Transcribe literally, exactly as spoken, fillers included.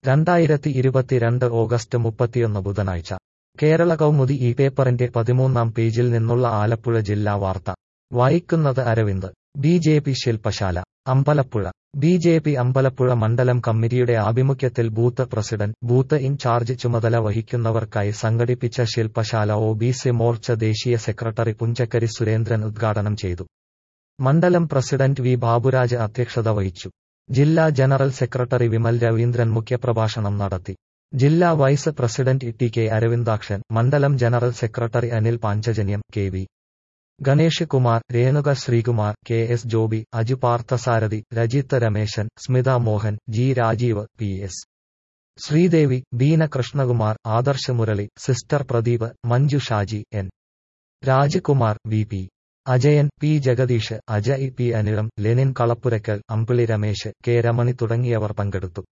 രണ്ടായിരത്തി ഇരുപത്തിരണ്ട് ഓഗസ്റ്റ് മുപ്പത്തിയൊന്ന് ബുധനാഴ്ച കേരള കൗമുദി ഈ പേപ്പറിന്റെ പതിമൂന്നാം പേജിൽ നിന്നുള്ള ആലപ്പുഴ ജില്ലാ വാർത്ത വായിക്കുന്നത് അരവിന്ദ്. ബി ജെ പി ശില്പശാല Ambalappuzha. B J P Ambalappuzha മണ്ഡലം കമ്മിറ്റിയുടെ ആഭിമുഖ്യത്തിൽ ബൂത്ത് പ്രസിഡന്റ്, ബൂത്ത് ഇൻചാർജ് ചുമതല വഹിക്കുന്നവർക്കായി സംഘടിപ്പിച്ച ശില്പശാല ഒ ബി സി മോർച്ച ദേശീയ സെക്രട്ടറി പുഞ്ചക്കരി സുരേന്ദ്രൻ ഉദ്ഘാടനം ചെയ്തു. മണ്ഡലം പ്രസിഡന്റ് വി ബാബുരാജ് അധ്യക്ഷത വഹിച്ചു. ജില്ലാ ജനറൽ സെക്രട്ടറി വിമൽ രവീന്ദ്രൻ മുഖ്യപ്രഭാഷണം നടത്തി. ജില്ലാ vice president T K Aravindakshan, മണ്ഡലം general secretary Anil Panchajanyam, K V Ganesh Kumar, Renuka Sreekumar, K S Joby, Aju Parthasarathy, Rajith Rameshan, Smitha Mohan, G Rajeev, P S Sreedevi, Beena Krishnakumar, Adarsh Murali, sister Pradeep, Manju Shaji, N Rajkumar, V P Ajayan, P Jagadeesh, Ajay P Anizham, Lenin Kalappurakkal, Ambili Ramesh, K Ramani തുടങ്ങിയവർ പങ്കെടുത്തു.